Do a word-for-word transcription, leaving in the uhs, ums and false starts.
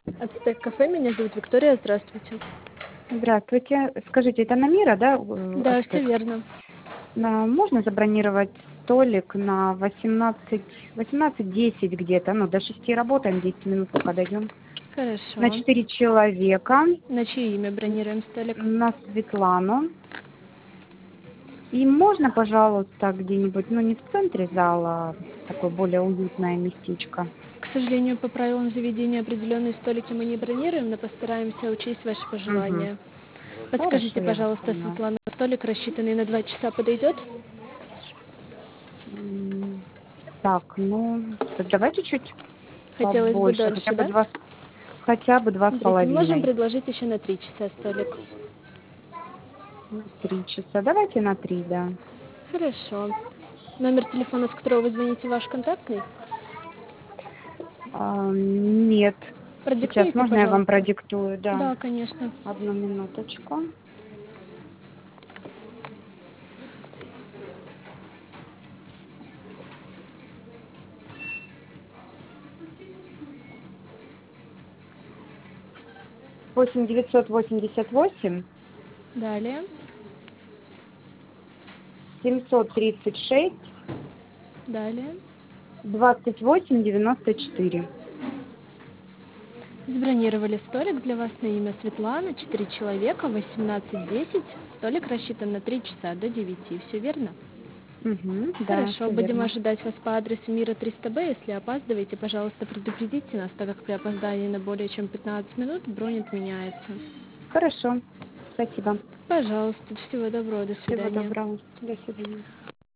Ацтек кафе, меня зовут Виктория, здравствуйте. Здравствуйте. Скажите, это Намира, да, э, Да, все Ацтек? верно. На- Можно забронировать столик на восемнадцать, восемнадцать десять где-то, ну, до шести работаем, десять минут пока дойдем. На Хорошо. четыре человека, На чье имя бронируем столик? на Светлану. И можно, пожалуйста, где-нибудь, ну, не в центре зала, такое более уютное местечко. К сожалению, по правилам заведения определенные столики мы не бронируем, но постараемся учесть ваши Угу. пожелания. Хорошо, Подскажите, я вас пожалуйста, поняла. Светлана, столик, рассчитанный на два часа, подойдет? М, Так, ну, так давай чуть-чуть Хотелось бы побольше, хотя дольше, бы да? два, с- хотя бы два с Смотрите, мы можем половиной. предложить еще на три часа столик. На три часа. Давайте на три, да. Хорошо. Номер телефона, с которого вы звоните, ваш контактный? А, нет. Сейчас Продиктуйте, можно я вам пожалуйста. продиктую? Да. Да, конечно. Одну минуточку. Восемь девятьсот восемьдесят восемь Далее. семьсот тридцать шесть Далее. двадцать восемь девяносто четыре. Забронировали столик для вас на имя Светлана, четыре человека, восемнадцать десять. Столик рассчитан на три часа до девяти. Все верно? Угу, да, Хорошо, все будем верно. ожидать вас по адресу Мира триста Б. Если опаздываете, пожалуйста, предупредите нас, так как при опоздании на более чем пятнадцать минут бронь отменяется. Хорошо. Спасибо. Пожалуйста, всего доброго, до Всего свидания. доброго. До свидания.